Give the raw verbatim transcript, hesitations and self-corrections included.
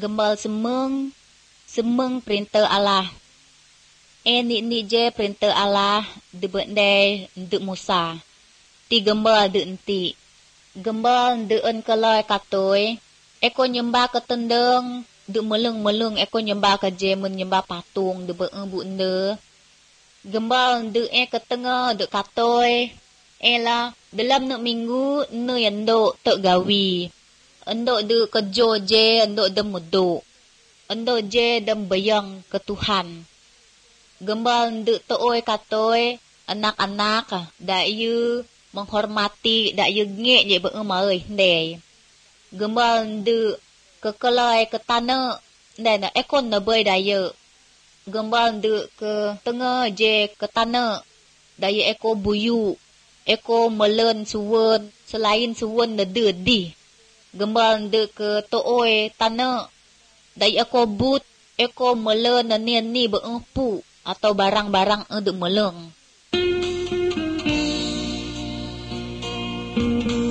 gembal semeng, semeng perintah Allah. Eh ni ni je perintah Allah de bendai de Musa. Ti gembal de enti. Gembal de en kelai katoi. Eko nyembah ke tendeng, de meleng-meleng eko nyembah ke je men nyembah patung de beeng bunda. Gembal de eh ke tengah de katoi. Eh lah dalam nak minggu ne yando tek gawi. Endo de kerja je, endo de muduk. Endo je dem bayang ke Tuhan. Gembal de tooi katoi anak-anak dak yu menghormati dak yu ngek je beeng mai ndai. Gembal de ke kelai ke tanah dan ekon na boy daya. Gembal de ke tengah je ke tanah daya eko buyu. Eko melen suwen selain suwen na de di. Gembal de ke tooi tanah daya eko but eko melen na ni ni beeng pu atau barang-barang untuk meleng.